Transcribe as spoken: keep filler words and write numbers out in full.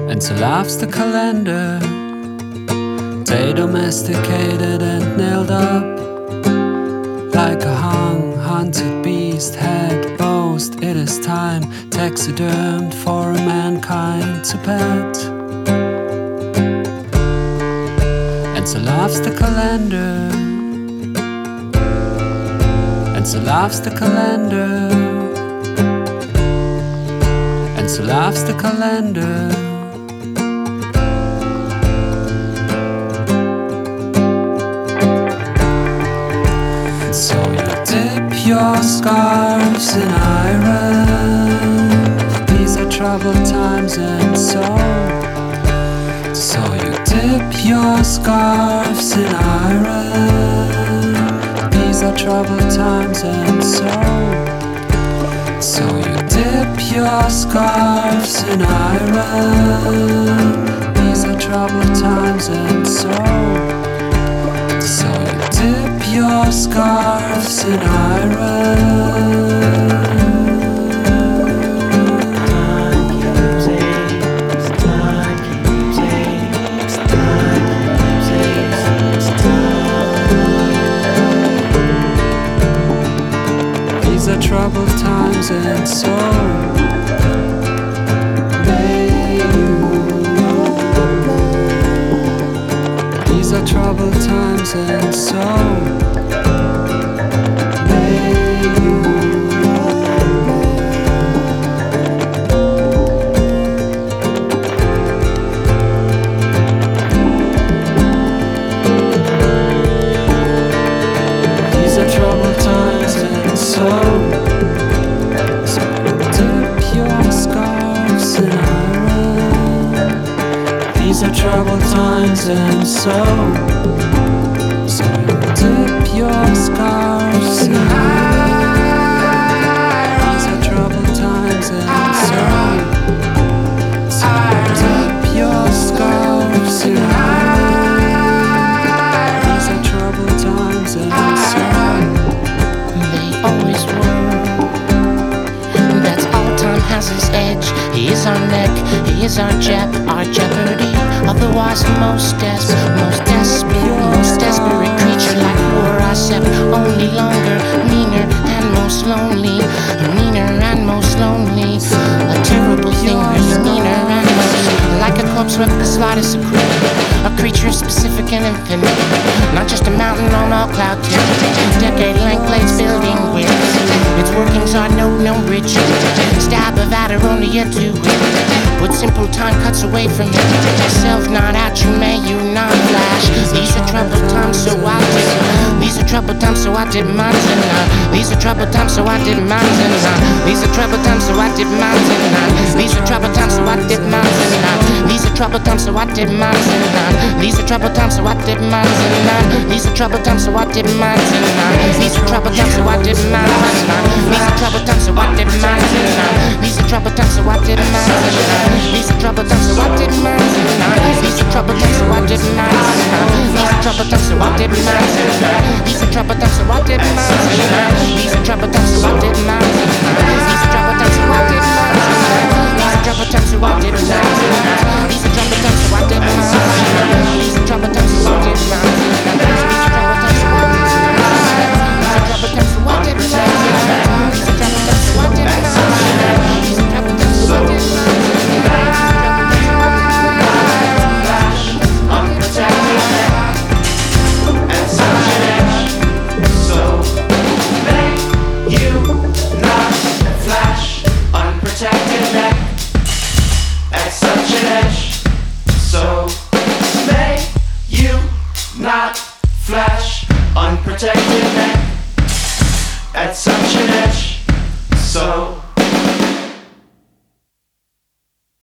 And so laughs the calendar, day domesticated and nailed up like a hung, hunted beast, head boast. It is time, taxidermed for a mankind to pet. And so laughs the calendar, and so laughs the calendar, and so laughs the calendar. So you dip your scarves in iron. These are troubled times, and so So you dip your scarves in iron. These are troubled times, and so So you dip your scarves in iron. These are troubled times, and so So you dip your scarves in iron. These are troubled times, and so may you. These are troubled times, and so So, so dip your scarves in iron. These are troubled times, and so, so dip your scarves in iron. These are troubled times, and so, so dip your scarves in iron. These are troubled times, and so. Always were. That's all time has his edge. He is our neck, he is our jep, our jeopardy. Otherwise, most des, most desperate, most desperate creature like war I set. Only longer, meaner and most lonely, meaner and most lonely. A terrible thing, meaner and most like a corpse with the slightest of creep. A creature specific and infinite, not just a mountain on all cloud tips. Decade-length blades building with its workings are no, no rich. Stab of adder only yet to wit. But simple time cuts away from it. Self not at you, may you not flash. These are troubled times, so I did. These are troubled times, so I did mine tonight. These are troubled times, so I did mine tonight. These are troubled times, so I did mine tonight. These are troubled times, so I did mine tonight. These are troubled times, so I did mine tonight. These are troubled times, so I did mine tonight. These are troubled times, so I did mine tonight. These are troubled times, so I did mine tonight. These are troubled times, so I did mine tonight. These are troubled times, so I did mine tonight. These are troubled times, so I did mine tonight. These are troubled times, so I did mine tonight. These are troubled times, so I did mine tonight. These are troubled times, so I did mine tonight. These are troubled times, so I did mine tonight. These are troubled times, so I did mine tonight. These are troubled times, so I did mine tonight. These are troubled times, so I did mine tonight. These are troubled times, so I did mine tonight. These are troubled times, so I did mine tonight. These are troubled times, so I did mine tonight. These are troubled times, so I did mine tonight. These are troubled times, so I did mine tonight. Not flash unprotected.